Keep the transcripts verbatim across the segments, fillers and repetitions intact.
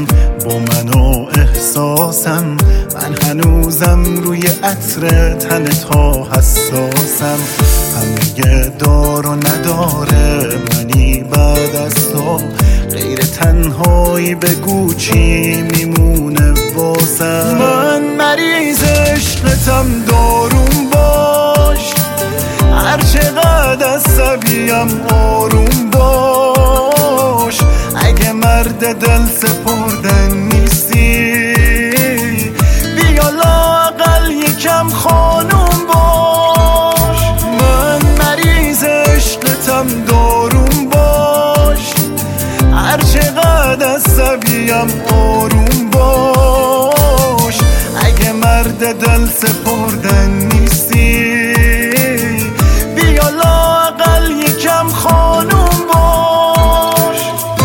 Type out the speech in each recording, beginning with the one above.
با من و احساسم، من هنوزم روی عطر تن تا حساسم. همه دار و نداره منی بعد از تو، غیر تنهایی بگو چی میمونه واسم. من مریض عشقتم داروم باش، هر چقدر عصبیم آروم باش. اگه مرد دل سپردن نیستی بیا لااقل یکم خانوم باش. من مریض عشقتم داروم باش، هر چقدر عصبیم آروم باش. اگه مرد دل سپردن نیستی بیا لااقل یکم خانوم باش.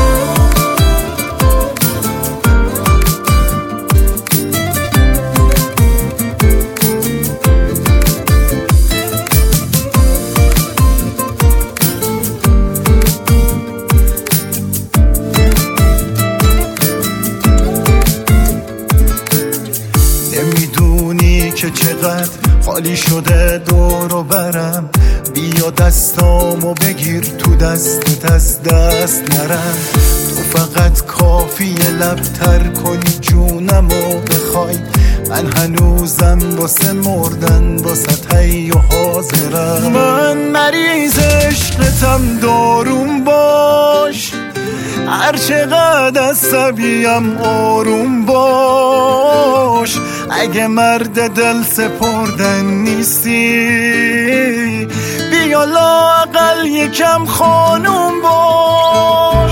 نمیدونی که چقدر خالی شده دور و برم، بیا دستامو بگیر تو دستت از دست نرم. تو فقط کافیه لب تر کنی جونمو بخوای، من هنوزم واسه مردن واسه حی و حاضرم. من مریض عشقتم داروم باش، هر چقدر عصبیم آروم باش. اگه مرد دل سپردن نیستی بیا لااقل یکم خانوم باش.